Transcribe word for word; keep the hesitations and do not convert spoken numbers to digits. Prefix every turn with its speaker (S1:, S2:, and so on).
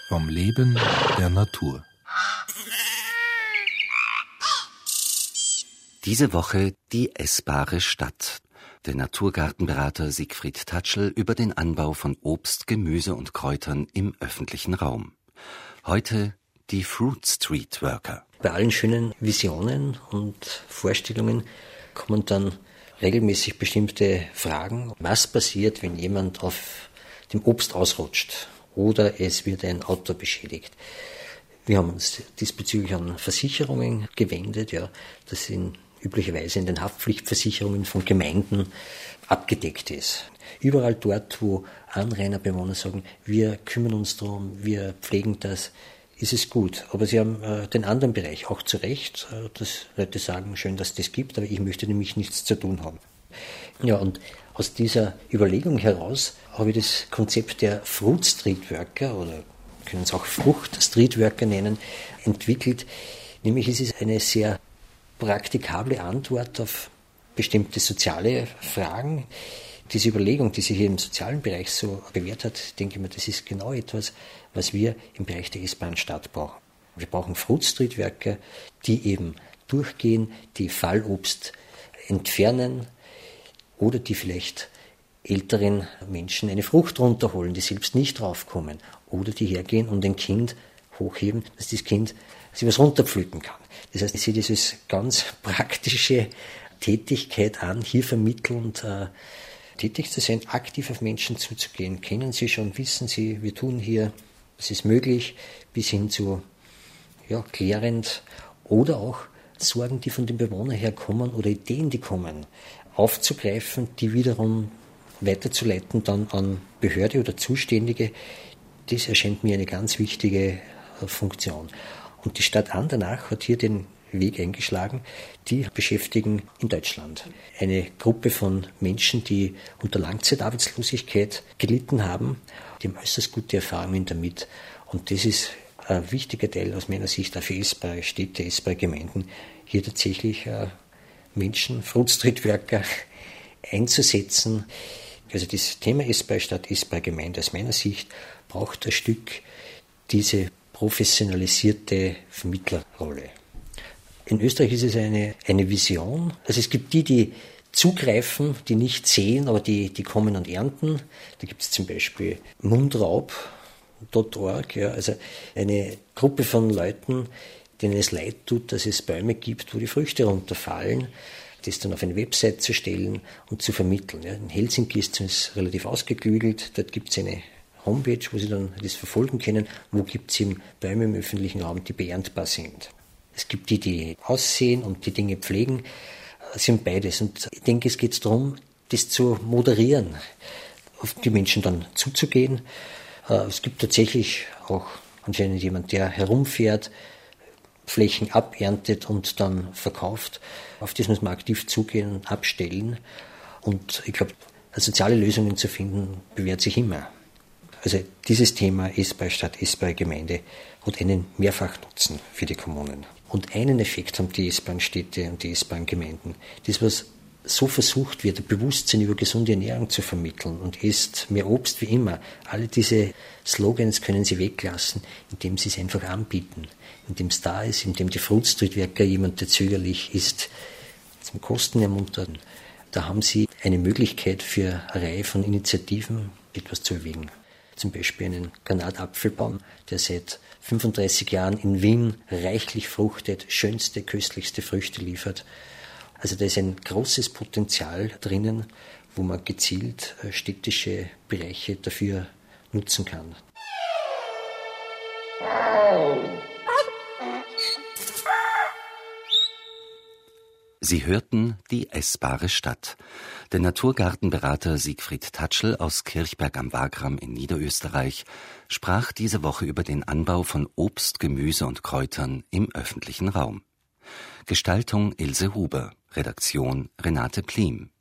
S1: Vom Leben der Natur.
S2: Diese Woche die essbare Stadt. Der Naturgartenberater Siegfried Tatschl über den Anbau von Obst, Gemüse und Kräutern im öffentlichen Raum. Heute die Fruit Street Worker.
S3: Bei allen schönen Visionen und Vorstellungen kommen dann regelmäßig bestimmte Fragen. Was passiert, wenn jemand auf dem Obst ausrutscht oder es wird ein Auto beschädigt? Wir haben uns diesbezüglich an Versicherungen gewendet, ja, das in, üblicherweise in den Haftpflichtversicherungen von Gemeinden abgedeckt ist. Überall dort, wo Anrainerbewohner sagen, wir kümmern uns darum, wir pflegen das, ist es gut. Aber sie haben äh, den anderen Bereich, auch zu Recht, äh, dass Leute sagen, schön, dass es das gibt, aber ich möchte nämlich nichts zu tun haben. Ja, und aus dieser Überlegung heraus habe ich das Konzept der Fruit Street Worker, oder können es auch Frucht Street Worker nennen, entwickelt. Nämlich ist es eine sehr praktikable Antwort auf bestimmte soziale Fragen. Diese Überlegung, die sich hier im sozialen Bereich so bewährt hat, denke ich mir, das ist genau etwas, was wir im Bereich der essbaren Stadt brauchen. Wir brauchen Fruit Street Worker, die eben durchgehen, die Fallobst entfernen oder die vielleicht älteren Menschen eine Frucht runterholen, die selbst nicht draufkommen, oder die hergehen und ein Kind hochheben, dass das Kind sich was runterpflücken kann. Das heißt, ich sehe dieses ganz praktische Tätigkeit an, hier vermittelnd äh, tätig zu sein, aktiv auf Menschen zuzugehen. Kennen Sie schon, wissen Sie, wir tun hier, es ist möglich, bis hin zu ja, klärend oder auch Sorgen, die von den Bewohnern herkommen oder Ideen, die kommen, aufzugreifen, die wiederum weiterzuleiten dann an Behörde oder Zuständige. Das erscheint mir eine ganz wichtige Funktion. Und die Stadt Andernach hat hier den Weg eingeschlagen, die beschäftigen in Deutschland eine Gruppe von Menschen, die unter Langzeitarbeitslosigkeit gelitten haben. Die haben äußerst gute Erfahrungen damit. Und das ist ein wichtiger Teil aus meiner Sicht auch für essbare Städte, essbare Gemeinden, hier tatsächlich Menschen, Fruit Street Worker einzusetzen. Also das Thema essbare Stadt, essbare Gemeinde aus meiner Sicht braucht ein Stück diese professionalisierte Vermittlerrolle. In Österreich ist es eine, eine Vision. Also es gibt die, die zugreifen, die nicht sehen, aber die, die kommen und ernten. Da gibt es zum Beispiel mundraub punkt org, ja, also eine Gruppe von Leuten, denen es leid tut, dass es Bäume gibt, wo die Früchte runterfallen, das dann auf eine Website zu stellen und zu vermitteln. Ja. In Helsinki ist es relativ ausgeklügelt, dort gibt es eine Homepage, wo Sie dann das verfolgen können, wo gibt es eben Bäume im öffentlichen Raum, die beerntbar sind. Es gibt die, die aussehen und die Dinge pflegen, es sind beides. Und ich denke, es geht darum, das zu moderieren, auf die Menschen dann zuzugehen. Es gibt tatsächlich auch anscheinend jemand, der herumfährt, Flächen aberntet und dann verkauft. Auf das muss man aktiv zugehen und abstellen. Und ich glaube, soziale Lösungen zu finden, bewährt sich immer. Also dieses Thema essbare Stadt, essbare Gemeinde hat einen Mehrfachnutzen für die Kommunen. Und einen Effekt haben die essbaren Städte und die essbaren Gemeinden. Das, was so versucht wird, ein Bewusstsein über gesunde Ernährung zu vermitteln und esst mehr Obst wie immer. Alle diese Slogans können Sie weglassen, indem Sie es einfach anbieten, indem es da ist, indem die Fruit Street Worker jemand, der zögerlich ist, zum Kosten ermuntern. Da haben Sie eine Möglichkeit für eine Reihe von Initiativen etwas zu erwägen. Zum Beispiel einen Granatapfelbaum, der seit fünfunddreißig Jahren in Wien reichlich fruchtet, schönste, köstlichste Früchte liefert. Also da ist ein großes Potenzial drinnen, wo man gezielt städtische Bereiche dafür nutzen kann.
S2: Sie hörten die essbare Stadt. Der Naturgartenberater Siegfried Tatschl aus Kirchberg am Wagram in Niederösterreich sprach diese Woche über den Anbau von Obst, Gemüse und Kräutern im öffentlichen Raum. Gestaltung Ilse Huber, Redaktion Renate Pliem.